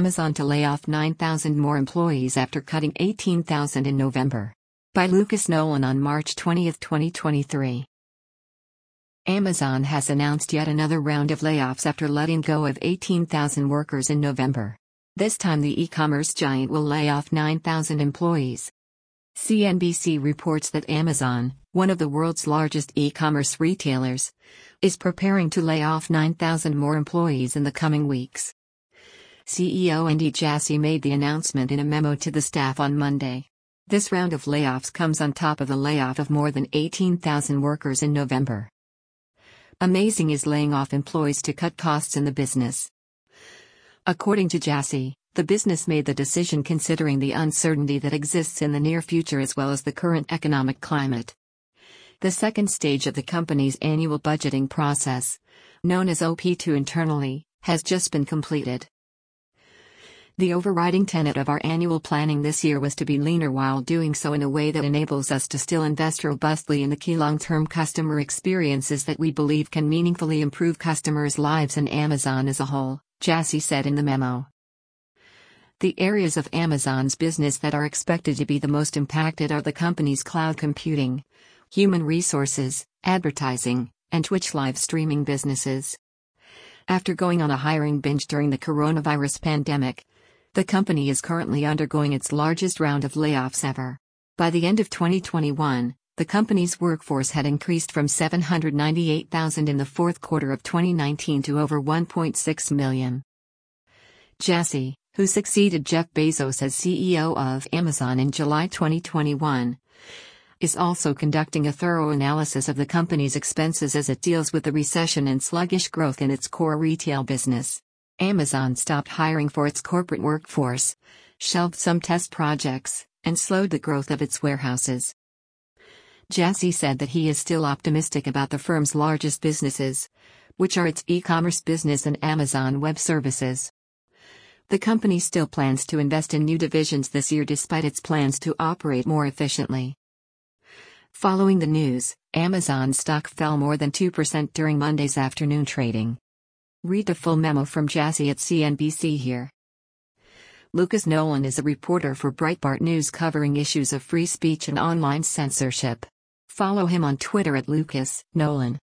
Amazon to lay off 9,000 more employees after cutting 18,000 in November. By Lucas Nolan on March 20, 2023. Amazon has announced yet another round of layoffs after letting go of 18,000 workers in November. This time the e-commerce giant will lay off 9,000 employees. CNBC reports that Amazon, one of the world's largest e-commerce retailers, is preparing to lay off 9,000 more employees in the coming weeks. CEO Andy Jassy made the announcement in a memo to the staff on Monday. This round of layoffs comes on top of the layoff of more than 18,000 workers in November. Amazing is laying off employees to cut costs in the business. According to Jassy, the business made the decision considering the uncertainty that exists in the near future as well as the current economic climate. The second stage of the company's annual budgeting process, known as OP2 internally, has just been completed. The overriding tenet of our annual planning this year was to be leaner while doing so in a way that enables us to still invest robustly in the key long-term customer experiences that we believe can meaningfully improve customers' lives and Amazon as a whole, Jassy said in the memo. The areas of Amazon's business that are expected to be the most impacted are the company's cloud computing, human resources, advertising, and Twitch live streaming businesses. After going on a hiring binge during the coronavirus pandemic, the company is currently undergoing its largest round of layoffs ever. By the end of 2021, the company's workforce had increased from 798,000 in the fourth quarter of 2019 to over 1.6 million. Jassy, who succeeded Jeff Bezos as CEO of Amazon in July 2021, is also conducting a thorough analysis of the company's expenses as it deals with the recession and sluggish growth in its core retail business. Amazon stopped hiring for its corporate workforce, shelved some test projects, and slowed the growth of its warehouses. Jassy said that he is still optimistic about the firm's largest businesses, which are its e-commerce business and Amazon Web Services. The company still plans to invest in new divisions this year despite its plans to operate more efficiently. Following the news, Amazon stock fell more than 2% during Monday's afternoon trading. Read the full memo from Jassy at CNBC here. Lucas Nolan is a reporter for Breitbart News covering issues of free speech and online censorship. Follow him on Twitter at Lucas Nolan.